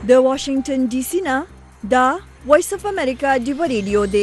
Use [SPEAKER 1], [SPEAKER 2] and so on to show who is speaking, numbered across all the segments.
[SPEAKER 1] د واشنگټن ډي سي نه دا وایس اف امریکا ډیو ریډیو دی.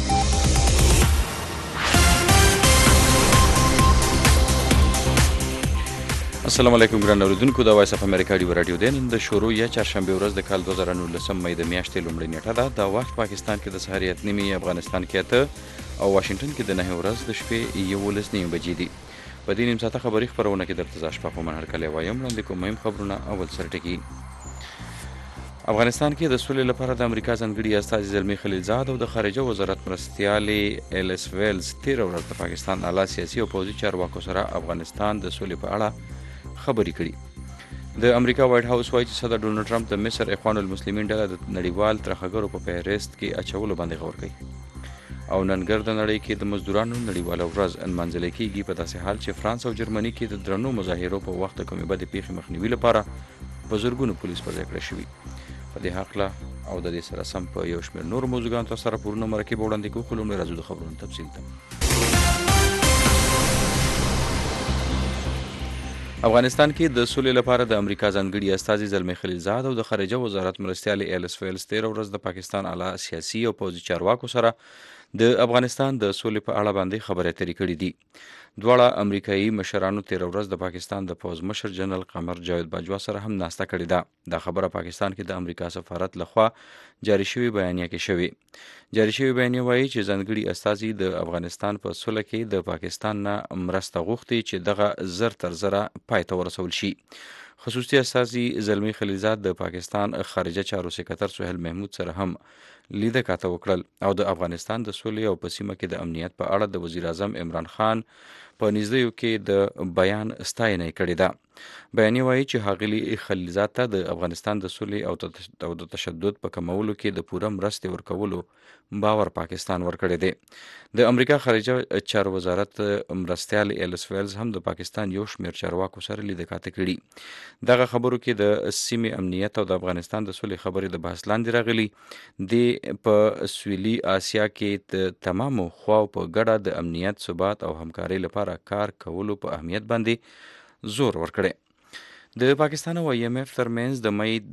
[SPEAKER 2] السلام علیکم ګران اوریدونکو، د وایس اف امریکا ډیو رادیو دی. نن د شروع یا چهارشنبه ورځ د کال 2019 مې د میاشتې لومړۍ نیټه ده. د وخت پاکستان کې د سهار 8:30، افغانستان کې 8 او واشنگټن کې د 9 ورځ د شپې 11:30 بجې دي. په دې نیم ساعته خبري خبرونه کې درته زه شپه په من هرکلی وایم. وړاندې کوم مهم خبرونه. اول سرټکي. افغانستان کې د سولې لپاره د امریکا ځانګړي استازي زلمي خلیلزاد او د خارجه وزارت مرستیالې ایلس ویلز 13 ورځ د پاکستان اعلی سیاسي او پوځي چارواکو سره افغانستان د سولې په اړه خبرې کړي. د امریکا وایټ هاوس وایي چې صدر ډونالډ ټرمپ د مصر اخوان المسلمین ډله د نړیوال ترهګرو په فهرست کې اچولو باندې غور کوي. او ننګر د نړۍ کې د مزدورانو نړیواله ورځ نمانځل کېږي په داسې حال چې فرانس او جرمني کې د درنو مظاهرو په وخت د کومې بدې پیښې مخنیوي لپاره په زرګونو پولیس په ځای کړی شوي. په دې هکله او د دې سره سم په یو شمېر نورو موضوعاتو سره پورونه مرکب وړاندې کوو. خو لومړی راځو د خبرونو تفصیل ته. افغانستان کې د سولې لپاره د امریکا ځانګړي استازي زلمي خلیلزاد او د خارجه وزارت مرستیالې ایلس ویلز 13 ورځ د پاکستان اعلی سیاسي او پوځي چارواکو سره د افغانستان د سولې په اړه باندې خبرې اترې کړې دي. دواړه امریکایي مشرانو 13 ورځ د پاکستان د پوځ مشر جنرال قمر جاوید باجوا سره هم ناسته کړې ده. دا خبره پاکستان کې د امریکا سفارت لخوا جاری شوی بیانیه کې شوې. جاری شوی بیانیه وایي چې ځانګړي استازي د افغانستان په سوله کې د پاکستان نه مرسته غوښتي چې دغه زر تر زره پای ته ورسول شي. خصوصي استازي زلمي خلیلزاد د پاکستان خارجه چارو سکرټر سهیل محمود سره هم لیده کاته وکړل او د افغانستان د سولې او په سیمه کې د امنیت په اړه د وزیر اعظم عمران خان په نږدېیو کې د بیان ستاینه کړې ده. بیانیه وایي چې ښاغلي خلیلزاد ته د افغانستان د سولې او د تشدد په کمولو کې د پوره مرستې ورکولو باور پاکستان ورکړی دی. د امریکا خارجه چارو وزارت مرستیال ایلس ویلز هم د پاکستان یو شمېر چارواکو سره لیده کاته کړي. دغه خبرو کې د سیمې امنیت او د افغانستان د سولې خبرې د بحث لاندې راغلي. د په سویلي آسیا کې د تمامو خواو په ګډه د امنیت، ثبات او همکارۍ لپاره کار کولو په اهمیت باندې زور ورکړی. د پاکستان او IMF ترمنځ د مې د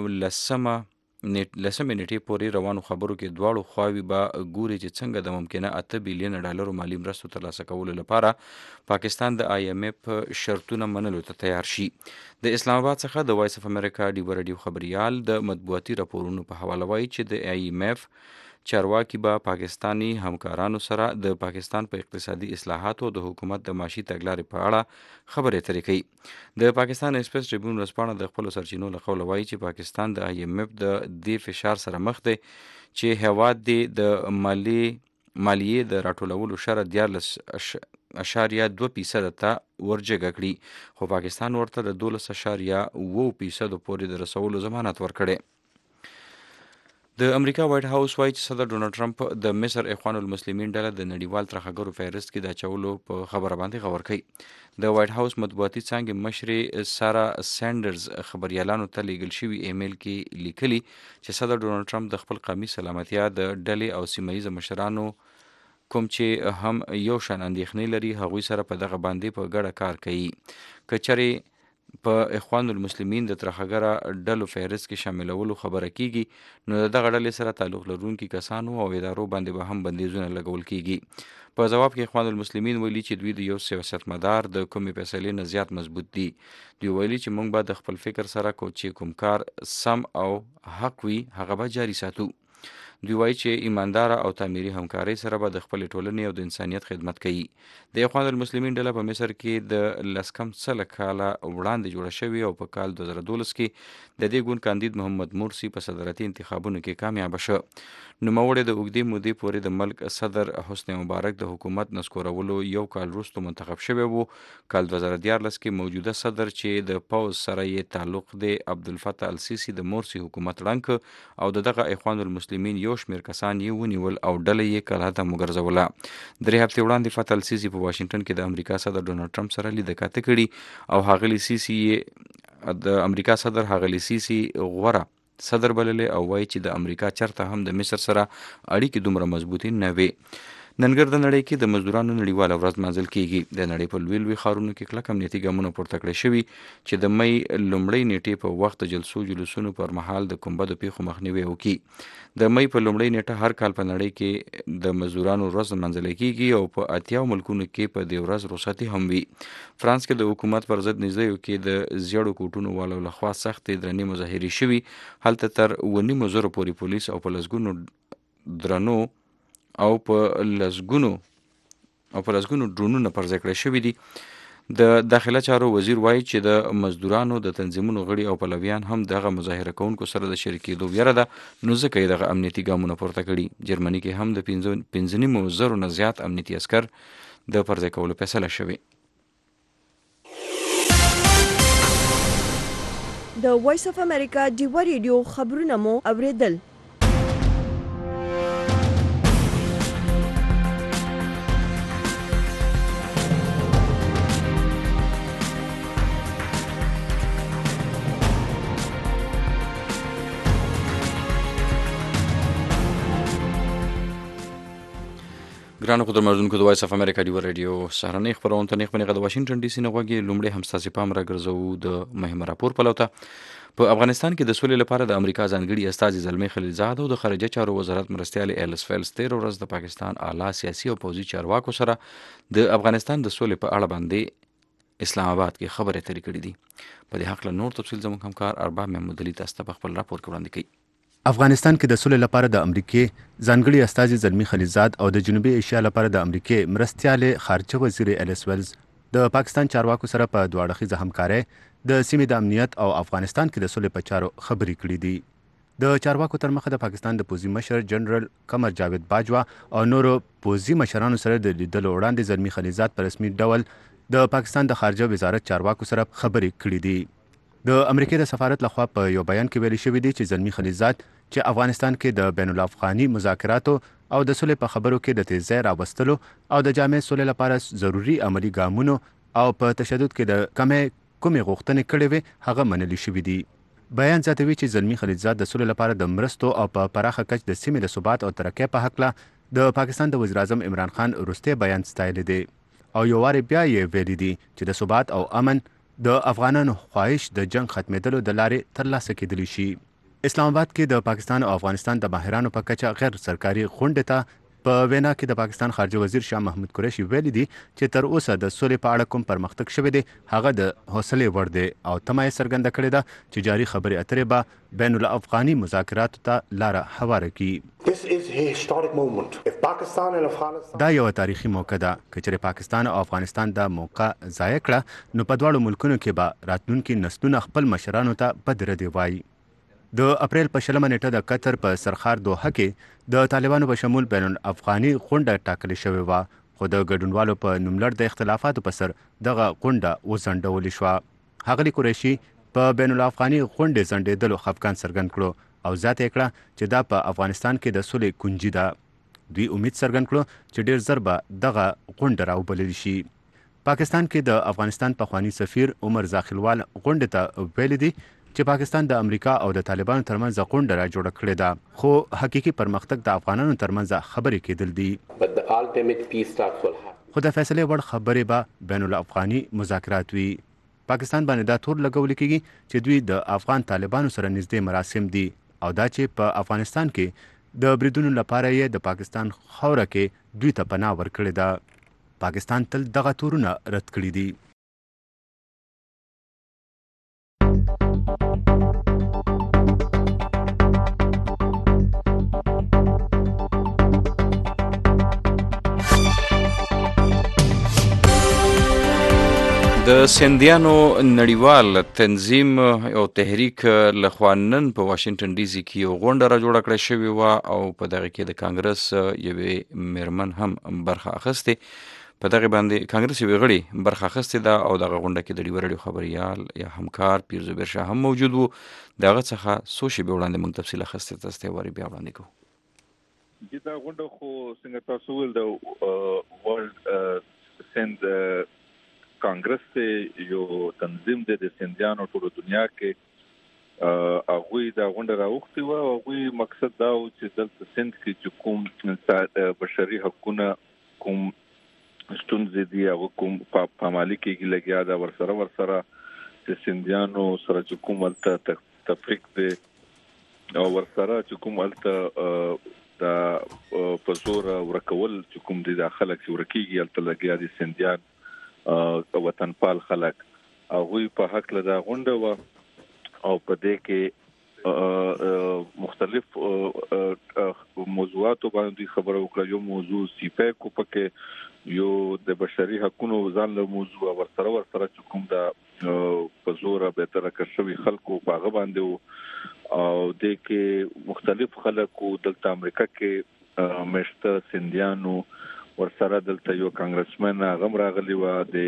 [SPEAKER 2] 10مې نیټې پورې روانو خبرو کې دواړو خواوې به ګوري چې څنګه د ممکنه 8 بلین ډالرو مالی مرستو ترلاسه کولو لپاره پاکستان د IMF شرطونه منلو ته تیار شي. د اسلام آباد څخه د وایس اف امریکا ډیو رادیو خبريال د مطبوعاتي راپورونو په حواله وایي چې د IMF چارواکي به پاکستانی همکارانو سره د پاکستان په اقتصادي اصلاحاتو او د حکومت د معاشي تګلارې په اړه خبرې اترې کوي. د پاکستان ایکسپریس ټریبیون ورځپاڼه د خپلو سرچینو له قوله وایي چې پاکستان د IMF د دې فشار سره مخ دی چې هیواد د مالیې د راټولولو شرط 14.2% ته ورجګه کړي، خو پاکستان ورته د 12.7% پورې د رسولو ضمانت ورکړي. د امریکا وایټ هاوس وایي چې صدر ډونالډ ټرمپ د مصر اخوان المسلمین ډله د نړیوال ترهګرو فهرست کې د اچولو په خبره باندې غور کوي. د وایټ هاوس مطبوعاتي څانګې مشرې سارا سینډرز خبريالانو ته لیږل شوي ایمیل کې لیکلي چې صدر ډونالډ ټرمپ د خپل قومي سلامتیا د ډلې او سیمه ییز مشرانو کوم چې هم یو شان اندېښنې لري هغوی سره په دغه باندې په ګډه کار کوي. که چېرې په اخوان المسلمین د ترهګره ډلو فهرست کې شاملولو خبره کیږي نو د دغه ډلې سره تعلق لرونکي کسانو او ادارو باندې به هم بندیزونه لګول کیږي. په جواب کې اخوان المسلمین ویلي چې دوی د یو سیاستمدار د کومې فیصلې نه زیات مضبوط دي. دوی ویلي چې موږ به د خپل فکر سره چې کوم کار سم او حق وي هغه به جاري ساتو. دوی وایي چې ایمانداره او تعمیري همکارۍ سره به د خپلې ټولنې او د انسانیت خدمت کوي. د اخوان المسلمین ډله په مصر کې د 10 کاله وړاندې جوړه شوې او په کال 2012 کې د دې ګوند کاندید محمد مرسی په صدارتي انتخابونو کې کامیاب شو. نوموړی د اوږدې مودې پورې د ملک صدر حسنی مبارک د حکومت نسکورولو یو کال وروسته منتخب شوی وو. کال 2014 کې موجوده صدر چې د پوځ سره یې تعلق دی عبدالفتاح السیسی د مرسی حکومت ړنګ او دغه اخوان المسلمین یو شمېر کسان یې ونیول او ډله یې کلاه ته وګرځوله. 3 هفتې وړاندې فتح السیسی په واشنگټن کې د امریکا صدر ډونالډ ټرمپ سره لیده کاته کړي او ښاغلي سیسی د امریکا صدر ښاغلي سیسی غوره صدر بللی او وایي چې د امریکا چرته هم د مصر سره اړیکې دومره مضبوطې نه وي. ننګر د نړۍ کې د مزدورانو نړیواله ورځ لمانځل کیږي. د نړۍ په لوی لوی ښارونو کې کلک امنیتي ګامونه پورته کړی شوي چې د می لومړۍ نیټې په وخت د جلوسونو پر مهال د ګنبدو پیښو مخنیوی وکړي. د می په لومړۍ نیټه هر کال په نړۍ کې د مزدورانو ورځ لمانځل کیږي او په 80 ملکونو کې په دې ورځ رخصتي هم وي. فرانس کې د حکومت پر ضد نږدې کې د زیړو کوټونو والو لخوا سختې درنې مظاهرې شوي. هلته تر 9,000 پورې پولیس او په لسګونو درنو او په لسګونو ډرونونه پر ځای کړای شوي دي. د داخله چارو وزیر وایي چې د مزدورانو د تنظیمونو غړي او پلویان هم دغه مظاهره کوونکو سره د شریکېدو ویره ده، نو ځکه یې دغه امنیتي ګامونه پورته کړي. جرمني کې هم د 15,000 نه زیات امنیتي عسکر د پر ځای کولو فیصله شوې.
[SPEAKER 1] د وایس اف امریکا ډیوه ریډیو خبرونه مو اوریدل.
[SPEAKER 2] ګرانو قدرمنونکو د وایس اف امریکا ډیوه ریډیو سهارنۍ خپرونه ته نیغ د واشنگټن ډي سي نه غوږی. لومړی هم ستاسې پام راګرځوو د مهم راپور پلو ته. په افغانستان کې د سولې لپاره د امریکا ځانګړي استازي زلمي خلیلزاد او د خارجه چارو وزارت مرستیال ایلس فیلز 13 ورځ د پاکستان اعلی سیاسي او پوځي چارواکو سره د افغانستان د سولې په اړه باندې اسلام آباد کې خبرې اترې کړې دي. په دې هکله نور تفصیل زموږ همکار ارباب محمود علي تاسو ته په خپل راپور کې وړاندې کوي.
[SPEAKER 3] افغانستان کې د سولې لپاره د امریکای ځانګړي استازي زلمي خلیلزاد او د جنوبي ایشیا لپاره د امریکای مرستیال خارجه وزیر ایلس ویلز د پاکستان چارواکو سره په دوه اړخیزه همکارۍ د سیمې د امنیت او افغانستان کې د سولې په چارو خبرې کړې دي. د چارواکو تر مخه د پاکستان د پوځي مشر جنرال قمر جاوید باجوا او نورو پوځي مشرانو سره د لیدلو وړاندې زلمي خلیلزاد په رسمي ډول د پاکستان د خارجه وزارت چارواکو سره خبرې کړې دي. د امریکای د سفارت لخوا په یو بیان کې ویل شوی دی چې زلمي خلیلزاد چې افغانستان کې د بین الافغاني مذاکراتو او د سولې په خبرو کې د تیزی راوستلو او د جامع سولې لپاره ضروری عملی ګامونو او په تشدد کې د کومې غوښتنې کړې وي هغه منلي شوي دي. بیان زیاتوي چې زلمي خلیلزاد د سولې لپاره د مرستو او په پراخه کچ د سیمې د ثبات او ترقۍ په هکله د پاکستان د وزیر اعظم عمران خان وروستی بیان ستایلی دی او یو وارې بیا یې ویلي دي چې د ثبات او امن د افغانانو خواهش د جنگ ختمېدلو د لارې ترلاسه کېدلی شي. اسلام آباد کې د پاکستان او افغانستان د ماهرانو په کچه غیر سرکاري غونډې ته په وینا کې د پاکستان خارجه وزیر شاه محمود قریشي ویلي دي چې تر اوسه د سولې په اړه کوم پرمختګ شوی دی هغه د حوصلې وړ دی او تمه یې څرګنده کړې ده چې جاري خبرې اترې به بین الافغاني مذاکراتو ته لاره هواره کړي. دا یو تاریخي موقع ده که چېرې پاکستان او افغانستان دا موقع ضایع کړه نو په دواړو ملکونو کې به راتلونکي نسلونه خپل مشرانو ته بد ردې وایي. د اپریل په 20 نیټه د قطر په سرخار دوحه کې د طالبانو په شمول بین الافغاني غونډه ټاکلې شوې وه خو د ګډونوالو په نوملړ د اختلافاتو په سر دغه غونډه وځنډولې شوه. ښاغلي قریشي په بین الافغاني غونډې ځنډېدلو خفګان څرګند کړو او زیاته یې کړه چې دا په افغانستان کې د سولې کنجي ده. دوی امید څرګند کړو چې ډیر ژر به دغه غونډه راوبلل شي. پاکستان کې د افغانستان پخوانی سفیر عمر زاخیلوال غونډې ته ویلي دي چې پاکستان د امریکا او د طالبانو ترمنځ غونډه را جوړه کړې ده خو حقیقي پرمختګ د افغانانو ترمنځ خبرې کېدل دي. خو د فیصلې وړ خبرې به بین الافغاني مذاکرات وي. پاکستان باندې دا تور لګول کېږي چې دوی د افغان طالبانو سره نږدې مراسم دي او دا چې په افغانستان کې د بریدونو لپاره یې د پاکستان خاوره کې دوی ته پناه ورکړې ده. پاکستان تل دغه تورونه رد کړي دي.
[SPEAKER 2] د سیندیانو نړیوال تنظیم او تحریک لخوا نن په واشنگټن ډي سي کې یو غونډه را جوړه کړې شوې وه او په دغه کې د کانګرس یوې میرمن هم برخه اخیستې. په دغه باندې کانګرس یوې غړي برخه اخیستې ده او دغه غونډه کې د ډیوه ریډیو خبریال یا همکار پیر زبیر شاه هم موجود وو. دغه څخه څو شېبې وړاندې موږ تفصیل اخیستې تاسو ته وارې بیا وړاندې کوو.
[SPEAKER 4] دا غونډه خو څنګه تاسو ویل د ورلد سند کانګرس ته یو تنظیم دی د سندیانو ټول دنیا کې هغوی دا غونډه راوختي و. هغوی مقصد دا و چې دلته سند کې چې کوم بشري حقوقونه کوم ستونزې دي هغه کوم پامالي کېږي لګیا دا ورسره چې سندیانو سره چې کوم هلته تفریق دی او ورسره چې کوم هلته دا په زور ورکول چې کوم دي دا خلک چې ورکېږي هلته لګیا دي سندیان وطنپال خلک هغوی په حق له دا غونډه وه او په دې کې مختلف موضوعاتو باندې خبره وکړه. یو موضوع سیپیکو پکې یو د بشري حقوقو ځان له موضوع ورسره چې کوم دا په زور به تر کښوي خلکو په هغه باندې او د کې مختلف خلکو دلته امریکا کې مشته سندیانو ورسره دلته یو کانګرسمن غم راغلی و د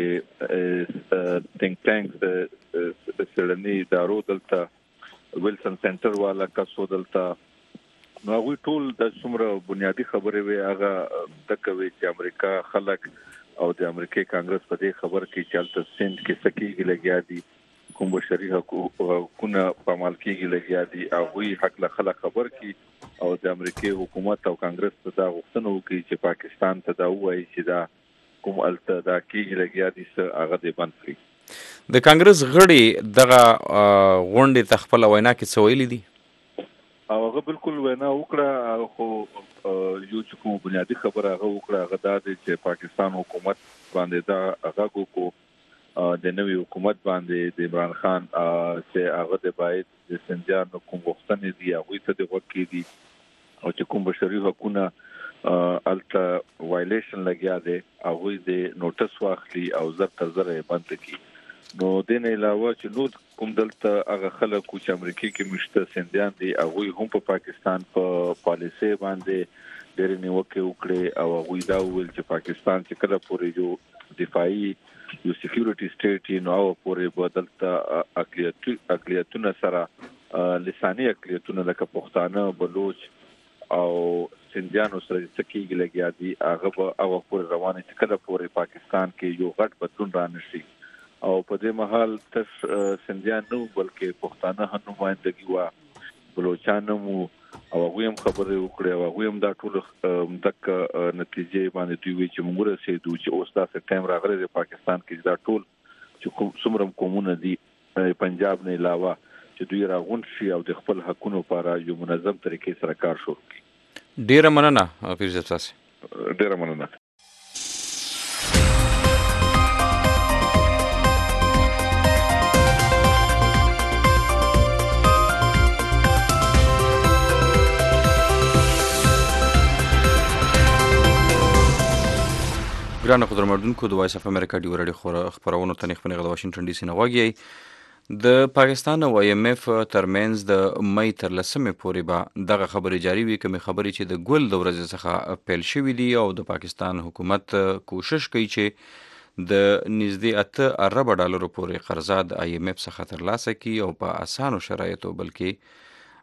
[SPEAKER 4] ثینک ټانک د سړنی دارو دلته ویلسن سنټر والا کسو دلته نو هغوی ټول د څومره بنیادی خبرې وي هغه د کوي چې امریکا خلک او د امریکای کانګرس په دې خبر کې چې الته سند کې سکیږي لګیا دي کوم بشري حقوقونه پامال کېږي لګیا دي هغوی حق له خلک خبر کی او د امریکای حکومت او کانګرس ته دا غوښتنه وکړي چې پاکستان ته دا وایي چې دا کوم الته دا کېږي لګیا دي هغه دې بند کړي.
[SPEAKER 2] د کانګرس غړي دغه غونډې ته خپله وینا کې څه ویلي دي؟
[SPEAKER 4] هغه بالکل وینا وکړه خو یو چې کوم بنیادی خبره هغه وکړه هغه دا دی چې پاکستان حکومت باندې دا هغه کو د نوې حکومت باندې د عمران خان چې هغه د باید د سندیانو کوم غوښتنې دي هغوی ته د وکړي دي او چې کوم بشري حقوقونه الته وایلیشن لګیا دی هغوی د نوټس واخلي او زر تر زره یې بند کړي. نو د نه علاوه چې نو کوم دلته هغه خلک چې امریکای کې مشته سندیان دي هغوی هم په پاکستان په پالیسي باندې ډېر نیوکه وکړي او هغوی دا ویل چې پاکستان چې کله پورې یو دفاعي یو سکیورټي سټیټ نو او پورې بدلته اقلیتونه سره لساني اقلیتونه لکه پښتانه بلوچ او سندیانو سره سکیږي لګیا دي هغه پورې روانه چې کله پورې پاکستان کې یو غټ بدلون رانشي او په دې محل تر سندیان نو بلکې پښتانه هم نمائندګي وا بلوچستان مو او هغه هم خبرې وکړې او هغه هم دا ټول دک نتیجې باندې دوی وی چې موږ رسېدو چې اوس دا سپټمبر راغلی د پاکستان کې دا ټول چې څومره قومونه دي پنجاب نه علاوه چې دوی راغون شي او د خپل حقونو لپاره یو منظم طریقې سره کار شروع کړي.
[SPEAKER 2] ډیره مننه پیرزاد تاسو.
[SPEAKER 4] ډیره مننه.
[SPEAKER 2] ګرانه قدرمنونکو د وایس اف امریکا ډیو رادیو خبرونو ته نخبه د واشنگټن ډي سي نه غواګي د پاکستان او ایم اف ترمنز د مې تر لسمې پورې به دغه خبرې جاری وي کومې خبرې چې د ګل د ورځې څخه پیل شوې دي او د پاکستان حکومت کوشش کوي چې د نږدې 8 ارب ډالرو پورې قرضه د ایم اف څخه ترلاسه کړي او په اسانو شرایطو بلکې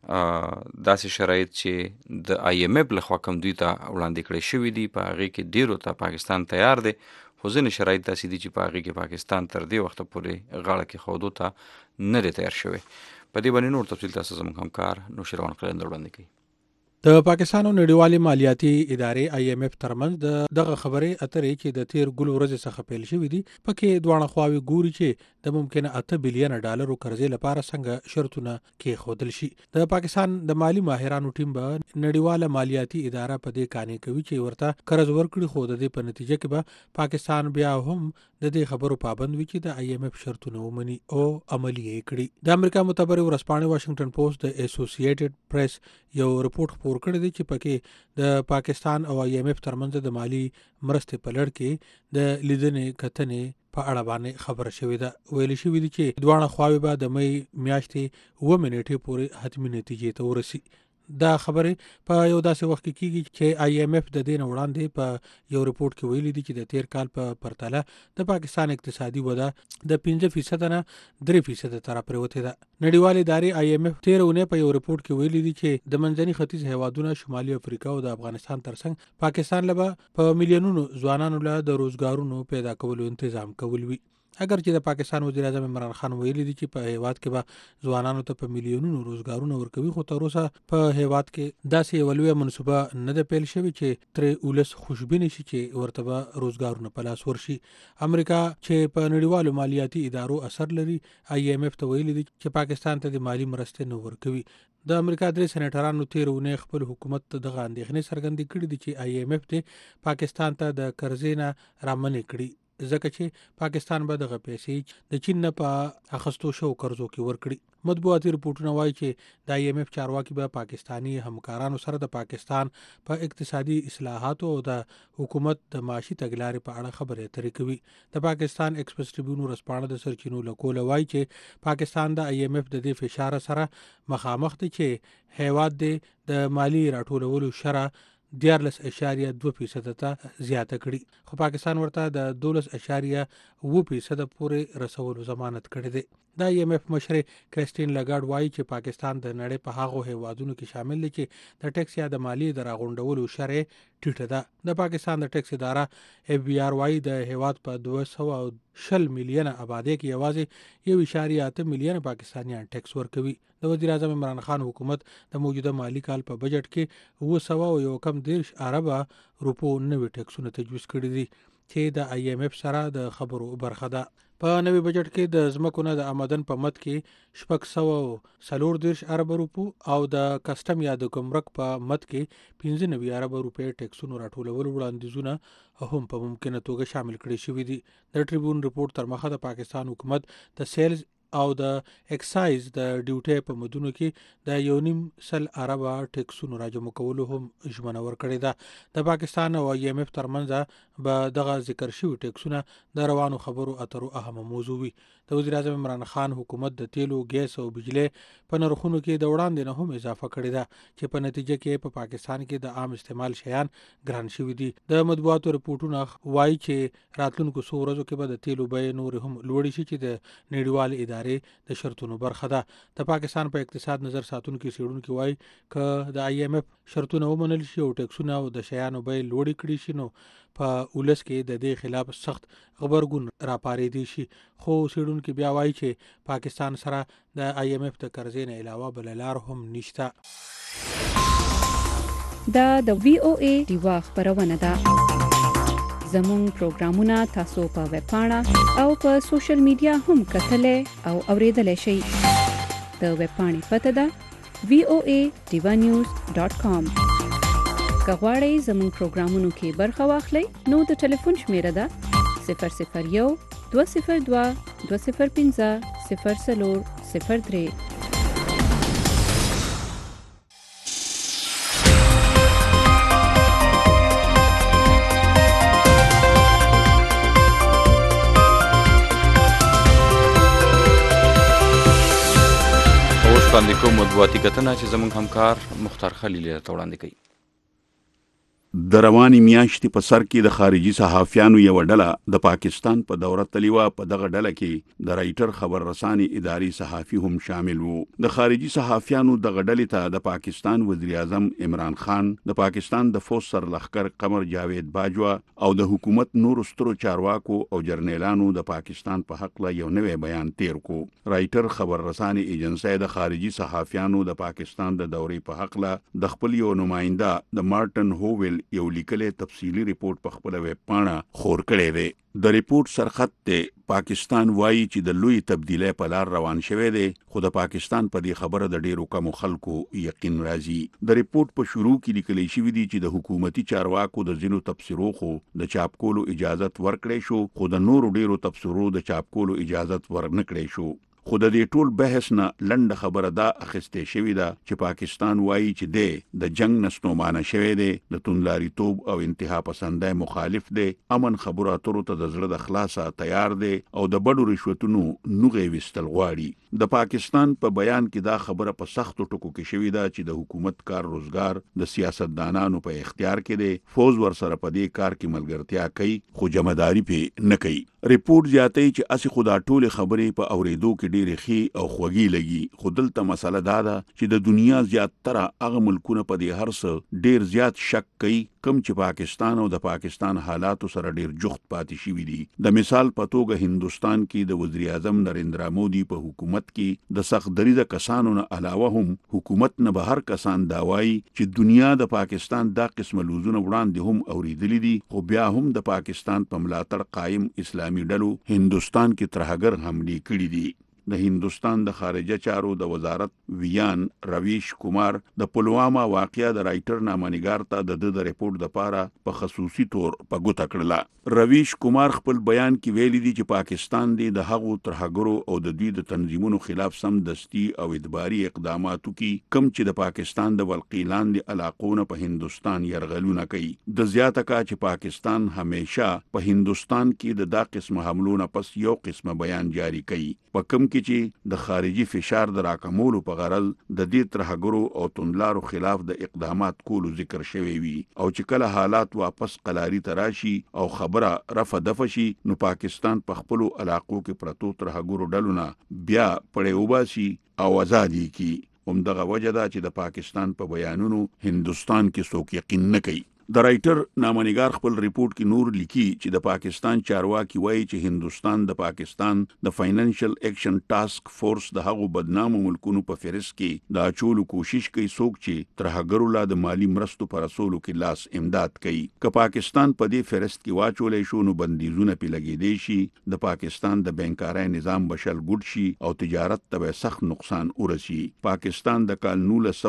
[SPEAKER 2] داسې شرایط چې د آی ایم اف لخوا کوم دوی ته وړاندې کړی شوي دي په هغې کې ډیرو ته پاکستان تیار دی خو ځینې شرایط داسې دي چې په هغې کې پاکستان تر دې وخته پورې غاړه کېښودو ته نه دی تیار شوی. په دې باندې نور تفصیل تاسو زموږ همکار نوشیروان قلندر وړاندې کوي.
[SPEAKER 5] د پاکستان نړیوالې مالیاتي ادارې آی ایم اف ترمنځ دغه خبرې اترې چې د تیر ګل ورځې څخه پیل شوې دي پکې دوه خواوې ګوري چې د ممکنه 8 بلین ډالرو قرضې لپاره څنګه شرطونه کېښودل شي. د پاکستان د مالی ماهرانو ټیم به نړیواله مالیاتي اداره په دې قانع کوي چې ورته قرض ورکړي خو د دې په نتیجه کې به پاکستان بیا هم د دې خبرو پابند وي چې د آی ایم اف شرطونه ومني او عملي کړي. د امریکا معتبر ورځپاڼې واشنگټن پوسټ د اسوسییټډ پریس یو رپورټ خپور کړی دی چې پکې د پاکستان او آی ایم اف ترمنځ د مالی مرستې په لړ کې د لیدنې کتنې په اړه باندې خبره شوې ده. ویل شوې دي چې دوه خواوې به د مې میاشتې 9 منټې پورې حتمی نتیجې ته ورسي. دا خبره په یو داسې وخت کې کیږي چې آی ایم اف د دې نه وړاندې په یو رپورټ کې ویلي دي چې د تیر کال په پرتله د پاکستان اقتصادي وده د 5% نه 3% تر پورې ده. نړیوالې ادارې آی ایم اف تیرونه په یو رپورټ کې ویلي دي چې د منځني ختیځ هیوادونو شمالي افریقا او د افغانستان ترڅنګ پاکستان لپاره په میلیونونو ځوانانو له د روزګارونو پیدا کولو تنظیم کول وي. اگر چې د پاکستان وزیر اعظم عمران خان ویلي دي چې په هیواد کې به ځوانانو ته په میلیونونو روزګارونه ورکوي، خو تر اوسه په هیواد کې داسې یوه لویه منصوبه نه ده پیل شوې چې ترې ولس خوشبینه شي چې ورته به روزګارونه په لاس ورشي. امریکا چې په نړیوالو مالیاتي ادارو اثر لري IMF ته ویلي دي چې پاکستان ته د مالی مرستې نه ورکوي. د امریکا 3 سېنیټرانو تیر اونۍ خپل حکومت ته دغه اندېښنې څرګندې کړې دي چې IMF ته پاکستان ته د قرضې نه رامنې کړي، ځکه چې پاکستان به دغه پیسې د چین نه په اخستو شو قرضو کې ورکړي. مطبوعاتي رپورټونه وایي چې د IMF چارواکي به پاکستانی همکارانو سره د پاکستان په اقتصادي اصلاحاتو او د حکومت د معاشي تګلارې په اړه خبرې اترې کوي. د پاکستان ایکسپریس ټریبیون ورځپاڼه د سرچینو له کوله وایي چې پاکستان د IMF د دې فشار سره مخامخ دی چې هیواد د مالی راټولولو شرح 14.2% ته زیاته کړي، خو پاکستان ورته د 12.2% پورې رسولو ضمانت کړی دی. د IMF مشر کریسټین لګارډ وایي چې پاکستان د نړۍ په هغو هیوادونو کې شامل دی چې د ټیکس یا د مالی د راغونډولو شرح ټیټه ده. د پاکستان د ټیکس اداره FBR وایي د هیواد په 220 میلیونه آبادی کې یوازې 1.8 میلیونه پاکستانیان ټیکس ورکوي. د وزیر اعظم عمران خان حکومت د موجوده مالی کال په بجټ کې 210 اربه روپو نوي ټیکسونه تجویز کړي دي چې د IMF سره د خبرو برخه ده. په نوي بجټ کې د ځمکو نه د آمدن په مد کې 640 اربه روپو او د کسټم یا د ګمرک په مد کې 95 اربه روپۍ ټیکسونو راټولولو وړاندیزونه هم په ممکنه توګه شامل کړي شوي دي. د ټریبیون رپورټ تر مخه د پاکستان حکومت د سیلز او د ایکسایز د ډیوټي په مدونو کې د 1.5 اربه ټیکسونو راجمع کولو هم ژمنه ورکړې ده. د پاکستان او IMF ترمنځ به دغه ذکر شوي ټیکسونه د روانو خبرو اترو اهمه موضوع وي. د وزیر اعظم عمران خان حکومت د تیلو، ګیس او بجلی په نرخونو کې د وړاندې نه هم اضافه کړې ده چې په نتیجه کې په پاکستان کې د عام استعمال شیان ګران شوي دي. د مطبوعاتو رپورټونه وایي چې راتلونکو څو ورځو کې به د تیلو بیې نور هم لوړې شي چې د نړیوال ادارې د شرطونو برخه ده. د پاکستان په اقتصاد نظر ساتونکي څېړونکي وایي که د IMF شرطونه ومنل شي او ټیکسونه او د شیانو بیې لوړې کړي شي نو په ولس کې د دې خلاف سخت غبرګون راپارېدی شي. خو څېړونکي بیا وایي چې پاکستان سره د IMF د قرضې نه علاوه بله لار هم نشته.
[SPEAKER 6] دا د VOA ډیوا خپرونه ده. زموږ پروګرامونه تاسو په ویب پاڼه او په سوشل میډیا هم کتلای او اوریدلای شئ. د ویب پاڼې پته ده voadevanews.com. که غواړئ زموږ پروګرامونو کې برخه واخلئ نو د ټلیفون شمیره ده 001 202 205 0403.
[SPEAKER 2] باندې کوم مطبوعاتي کتنه چې زموږ همکار مختار خلیل ته وړاندې کوي.
[SPEAKER 7] د رواني میاشتې په سر کې د خارجي صحافیانو یو ډله د پاکستان په دوره تللی وه. په دغه ډله کې د رایټر خبر رساني اداري صحافي هم شامل وو. د خارجي صحافیانو دغه ډلې ته د پاکستان وزیر اعظم عمران خان، د پاکستان د فوج سرلښکر قمر جاوید باجوه او د حکومت نورو سترو چارواکو او جرنیلانو د پاکستان په حق له یو نوی بیان تیر کو. رایټر خبر رساني ایجنسی د خارجي صحافیانو د پاکستان د دورې په حق له د خپل یو نماینده د مارټن هوویل یو لیکلي تفصیلی ریپورت په خپل ویب پاڼه خور کړی دی. د ریپورت سرخط دی پاکستان وایي چې د لوی تبدیلی په لار روان شوی دی، خو د پاکستان په دې خبره د ډیرو کمو خلکو یقین راځي. د ریپورت په شروع کې لیکلی شوي دي چې د حکومتي چارواکو د ځینو تبصرو خو د چاپ کولو اجازت ورکړی شو، خو د نورو ډیرو تبصرو د چاپ کولو اجازت ورنکړی شو. خو د دې ټول بحث نه لنډه خبره دا اخیستې شوې ده چې پاکستان وایي چې د جنگ نه ستومانه شوی دی، د توندلاریتوب او انتها پسندۍ مخالف دی، امن خبرو اترو ته د زړه د خلاصه تیار دی او د بډو رشوتونو نوغې ویستل غواړي. د پاکستان په بیان کې دا خبره په سختو ټکو کې شوې ده چې د حکومت کار روزګار د سیاستدانانو په اختیار کې دی، فوج ورسره په دې کار کې ملګرتیا کوي خو جمعداري پې نه کوي. ریپورت زیاتوي چې اسې خو دا ټولې خبرې په اورېدو کې ډېرې ښې او خوږې لګي، خو دلته مسله دا ده چې د دنیا زیاتره هغه ملکونه په دې هر څه ډېر زیات شک کوي کم چې پاکستان او د پاکستان حالاتو سره ډېر جخت پاتې شوي دي. د مثال په توګه هندوستان کې د وزیر اعظم نریندرا مودي په حکومت کې د سخت دریځه کسانو نه علاوه هم حکومت نه بهر کسان دا وایي چې دنیا د پاکستان دا قسم لوزونه وړاندې هم اوریدلي دي، خو بیا هم د پاکستان په ملاتړ قایم اسلامي ډلو هندوستان کې ترهګر حملې کړي دي. د هندوستان د خارجه چارو د وزارت ویان رویش کومار د پلواما واقعیا د رائټر نامنګار ته د ریپورت لپاره په خصوصي تور په ګوته کړله. رویش کومار خپل بیان کې ویلي دي چې پاکستان دی د هغو ترهګرو او د دوی د تنظیمونو خلاف سم دستي او ادباري اقداماتو کې کم چې د پاکستان د ولقې لاندې علاقونه په هندوستان يرغلونه کوي. د زیاته کا چې پاکستان همیشه په هندوستان کې د دا قسم حملو نه پس یو قسم بیان جاری کوي، په کم کې چې د خارجي فشار د راکمولو په غرض د دې ترهګرو او توندلارو خلاف د اقدامات کولو ذکر شوی وي، او چې کله حالات واپس قلاري تراشي او خبره رفع دفع شي نو پاکستان په خپلو علاقو کې پرتو ترهګرو ډلو نه بیا پړې وباسي او ازادي کی. همدغه وجه ده چې د پاکستان په بیانونو هندوستان کې څوک یقین نه کوي. د رائټر نامنګار خپل ریپورت کې نور لیکي چې د پاکستان چارواکي وایي چې هندوستان د پاکستان د فاینانشل ایکشن ټاسک فورس د هغو بدنامو ملکونو په فهرست کې د اچولو کوشش کوي څوک چې ترهګرو لا د مالی مرستو پر رسولو کې لاس امداد کوي. که پاکستان په دې فهرست کې واچولې شو نو بندیزونه پې لګېدی شي، د پاکستان د بانکارۍ نظام بشل ګډ شي او تجارت ته سخت نقصان ورسي. پاکستان د کال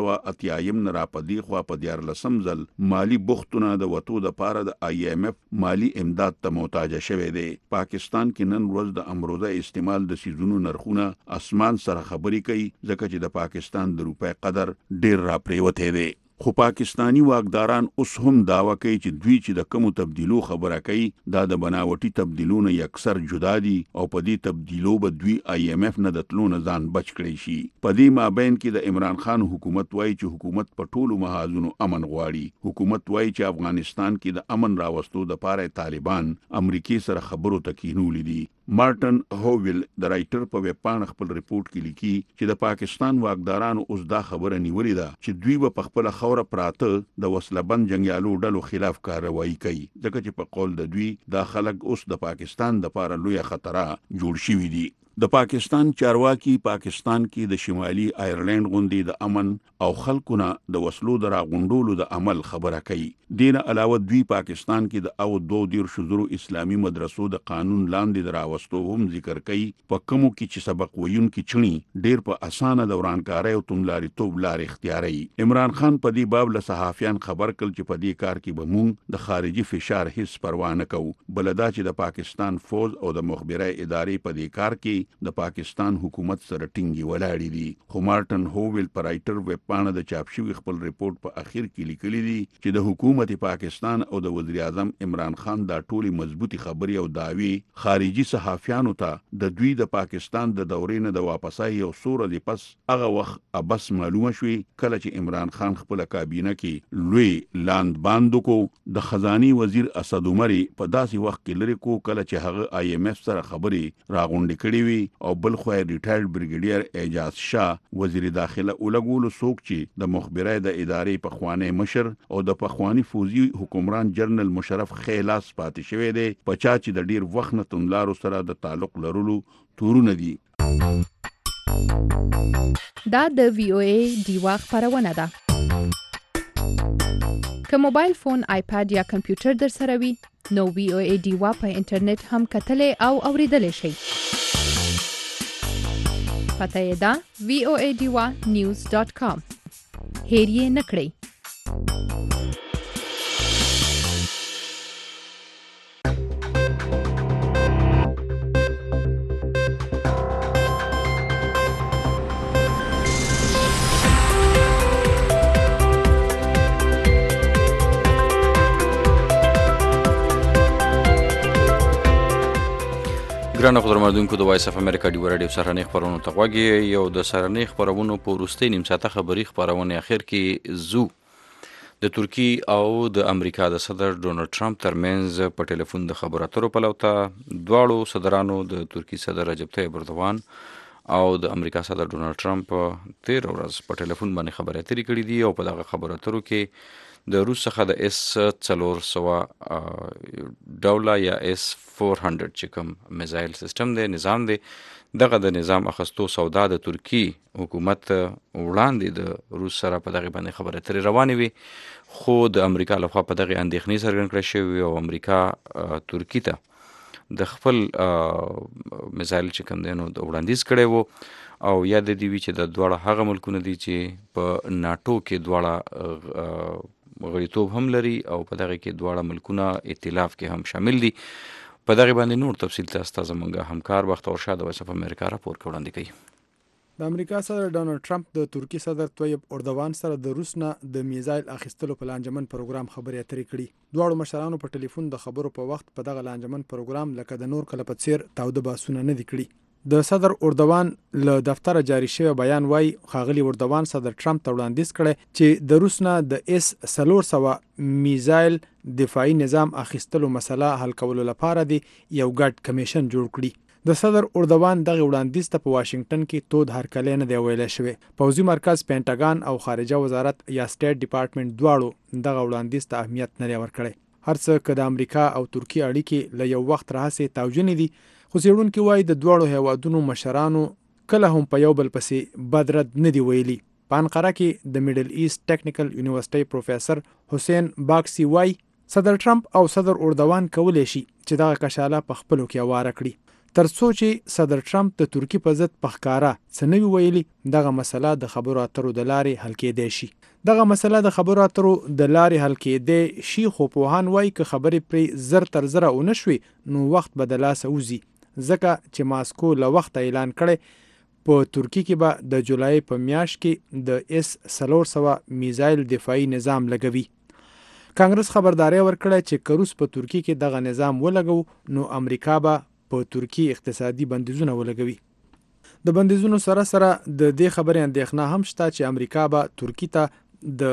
[SPEAKER 7] 1980 نه را پدې خوا په 14 ځل مالی بخت د وټو د پاره د IMF مالی امداد ته محتاج شوی دی. پاکستان کې نن ورځ د امروزه استعمال د سیزونو نرخونه اسمان سره خبرې کوي، ځکه چې د پاکستان د روپۍ قدر ډیر را پریوتی دی. خو پاکستانی واکداران اوس هم داوا کوي چې دوی چې د کومو تبدیلو خبره کوي دا د بناوټي تبدیلونو یکسر جدا دي او په دې تبدیلو به دوی IMF نه د تلو نه ځان بچ کړی شي. په دې مابین کې د عمران خان حکومت وایي چې حکومت په ټولو محاذونو امن غواړي. حکومت وایي چې افغانستان کې د امن راوستو د پاره طالبان امریکای سره خبرو ته کینولې دي. مارټن هوویل د رائټر په ویب پاڼه خپل ریپورت کې لیکي چې د پاکستان واکدارانو اوس دا خبره نیولې ده چې دوی به په خپل خوره پراته د وسلهبند جنگیالو ډلو خلاف کاروایی کوي، ځکه چې په قول د دوی دا خلک اوس د پاکستان د لپاره لوی خطر جوړ شوي دي. د پاکستان چارواکي پاکستان کې د شمالي آیرلند غوندې د امن او خلکونه د وسلو د راغونډولو د عمل خبره کوي. دینه علاوه دوی پاکستان کې د او 22 اسلامي مدرسو د قانون لاندې د راوستو هم ذکر کوي، په کومو کې چې سبق ویونکي چڼي ډیر په اسانه دورانکاري او توندلاري توب لار اختیاري. عمران خان په دې باب له صحافیان خبر کړ چې په دې کار کې به مونږ د خارجي فشار هیڅ پروا نه کوو، بلدا چې د پاکستان فوج او د مخبري ادارې په دې کار کې د پاکستان حکومت سره ټینګي ولاړې دي. خو مارټن هوویل پر رائټر ویب پاڼه د چاپ شوی خپل ریپورت په اخر کې لیکلي دي چې د حکومت پاکستان او د وزیر اعظم عمران خان دا ټولي مضبوطی خبري او داوی خارجي صحافیانو ته د دوی د پاکستان د دورې نه د واپسای او سوره دی پس هغه وخت ابس معلومه شوی کله چې عمران خان خپل کابینه کې لوی لاند باندو کو د خزاني وزیر اسد عمري په داسې وخت کې لري کو کله چې هغه IMF سره خبري راغونډې کړې وي او بل خو ریټایرډ بریګیډیر اعجاز شاه وزیر داخله ولګول سوک چې د مخبري د ادارې په خوانه مشر او د پخوانی فوزي حکمران جنرال مشرف خیلاس پاتې شوی دی، په چا چې د ډیر وخت نه توندلارو سره د تعلق لرلو تورونه دي.
[SPEAKER 6] دا د VOA دیوا خبرونه ده. که موبایل فون، آیپاد یا کمپیوټر در سره وي نو VOA دیوا په انټرنیټ هم کتلې او اوریدلې شي. پته یې ده voadiwa.news.com. هیر یې نه کړئ.
[SPEAKER 2] ګرانه خبرمندونکو د وایس اف امریکا دی ورډیو سرهنی خبرونو ته غوږی یو د سرهنی خبرونو په وروستي نیم ساعته خبري خبرونه اخر کې زو د ترکی او د امریکا د صدر ډونالد ټرمپ ترمنځ په ټلیفون د خبرو اترو په لور ته دواړو صدرانو د ترکی صدر رجب طیب اردوغان او د امریکا صدر ډونالد ټرمپ 13 ورځ په ټلیفون باندې خبرې اترې کړې دي او په دغه خبرو اترو کې د روس څخه د S-400 ډوله یا S-400 چې کوم میزایل سیستم دی نظام دی دغه د نظام اخستو سودا د ترکی حکومت وړاندې د روس سره په دغه باندې خبرې اترې روانې وي خو د امریکا لخوا په دغه اندېښنې څرګند کړی شوی او امریکا ترکی ته د خپل میزایل چې کوم دی نو د وړاندیز کړی وو او یاد دی وی چې د دواړه هغه ملکونه دي چې په ناتو کې دواړه غړیتوب هم لري او په دغه کې دواړه ملکونه ائتلاف کې هم شامل دي په دغه باندې نور تفصیل تاسو ته زموږ همکار بختور شاه د وایس اف امریکا راپور وړاندې کوي
[SPEAKER 8] د امریکا صدر ډونالد ټرمپ د ترکی صدر طیب اردوان سره د روس نه د میزایل اخیستلو په لانجمن پروګرام خبرې اترې کړي دواړو مشرانو په ټلیفون د خبرو په وخت په دغه لانجمن پروګرام لکه د نور کله په څیر تاوده باسونه نه دي کړي د صدر اردوان له دفتر جاری شوی بیان وای خاغلی اردوان صدر ټرمپ ته وړاندیز کړي چې د روس نه د S-400 میزایل دفاعي نظام اخیستلو مسله حل کولو لپاره دی یو ګډ کمیشن جوړ کړي د صدر اردوان دغه وړاندیز ته په واشنگټن کې تود هرکلی نه دی ویل شوی پوځي مرکز پینټاګان او خارجه وزارت یا سټیټ ډپارټمنټ دواړو دغه وړاندیز ته اهمیت نه دی ورکړی هرڅه که د امریکا او ترکی اړیکې له یو وخت راهیسې توجنې دي خو څېړونکي وایي د دواړو هیوادونو مشرانو کله هم په یو بل پسې بد رد نه دی ویلي په انقره کې د میډل ایست ټیکنیکل یونیورسيټي پروفیسور حسین باکسی وایي صدر ټرمپ او صدر اردوان کولی شي چې دغه کشاله په خپلو کې اواره کړي تر څو چې صدر ټرمپ د ترکی په ضد په ښکاره څه نه وي ویلي دغه مسله د خبرو اترو د لارې حل کېدی شي دغه مسله د خبرو اترو د لارې حل کېدی شي خو پوهان وایي که خبرې پرې زر تر زره ونه شوي نو وخت به د لاسه وځي ځکه چې ماسکو له وخته اعلان کړی په ترکی کې به د جولای په میاشت کې د S-400 میزایل دفاعي نظام لګوي کانګرس خبرداري ورکړه چې که روس په ترکی کې دغه نظام ولګو نو امریکا به په ترکی اقتصادي بندیزونه ولګوي د بندیزونو سره سره د دې خبرې اندېښنه هم شته چې امریکا به ترکی ته د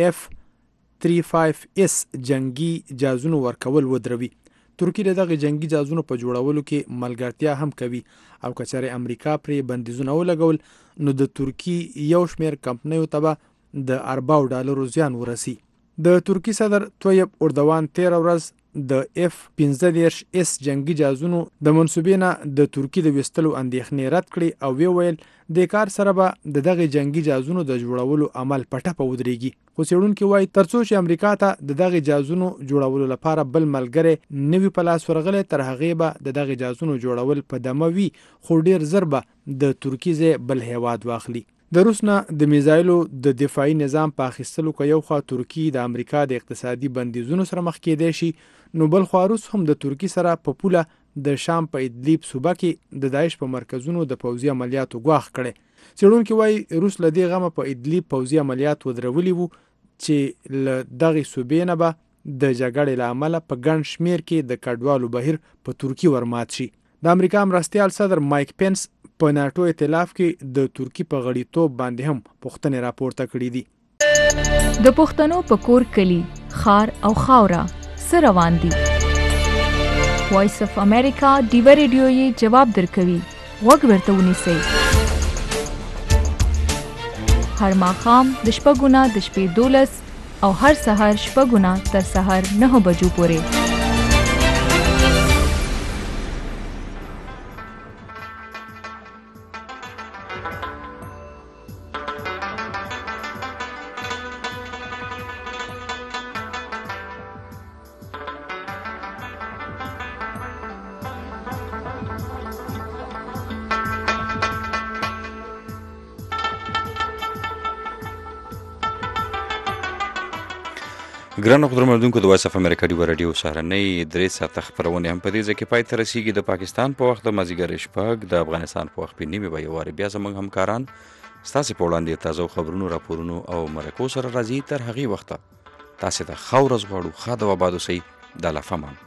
[SPEAKER 8] F-35S جنگي جهازونو ورکول ودروي ترکی دغه جنگي جهازونو په جوړولو کې ملګرتیا هم کوي او که چېرې امریکا پرې بندیزونه ولګول نو د ترکی یو شمېر کمپنیو ته به د ارباو ډالرو زیان ورسي د ترکی صدر طیب اردوان 13 ورځ د F-35S جنگي جهازونو د منسوبې نه د ترکی د وستلو اندېښنې رد کړي او ویل د کار سره به دغه جنگي جهازونو د جوړولو عمل پټه په ودرېږي خو څېړونکي وایي تر څو چې امریکا ته دغه جهازونو جوړولو لپاره بل ملګری نوي په لاس ورغلی تر هغې به دغه جهازونو جوړول په دمه وي خو ډېر زر به د ترکی ځای بل هیواد واخلي د روس نه د میزایلو د دفاعي نظام په اخیستلو که یو خوا ترکی د امریکا د اقتصادي بندیزونو سره مخ کېدی شي نو بل خوا روس هم د ترکی سره په پوله د شام په ادلیب صوبه کې د داعش په مرکزونو د پوځي عملیاتو ګواښ کړی څېړونکي وایي روس له دې غمه په ادلیب پوځي عملیات ودرولي وو چې له دغې صوبې نه به د جګړې له امله په ګڼ شمېر کې د کډوالو بهیر په ترکی ورمات شي د امریکا مرستیال صدر مایک پینس په ناټو ائتلاف کې د ترکی په غړیتوب باندې هم پوښتنې راپورته کړې دي
[SPEAKER 9] د پښتنو په کور کلی خار او خاوره څه روان دي وایس اف امریکا ډیو ریډیو یې جواب درکوي غوږ ورته ونیسئ هر ماښام د شپږو نه د شپې 12 او هر سهار شپږو نه تر سهار 9 بجو پورې
[SPEAKER 2] ګرانو خبرمندونکو د وایس اف امریکا ډیو رادیو سهارنۍ 3 ساعته خبرونه هم په دې ځکه پای ته رسیږي د پاکستان په وخت د مازیګر شپږ د افغانستان په وخت په نیمه به یو واري بیا زموږ همکاران ستاسو په وړاندې تازه خبرونو راپورونو او مرکو سره راځي تر هغې وخته تاسو ته ښه ورځ غواړو ښه د آباد اوسئ د الله فمان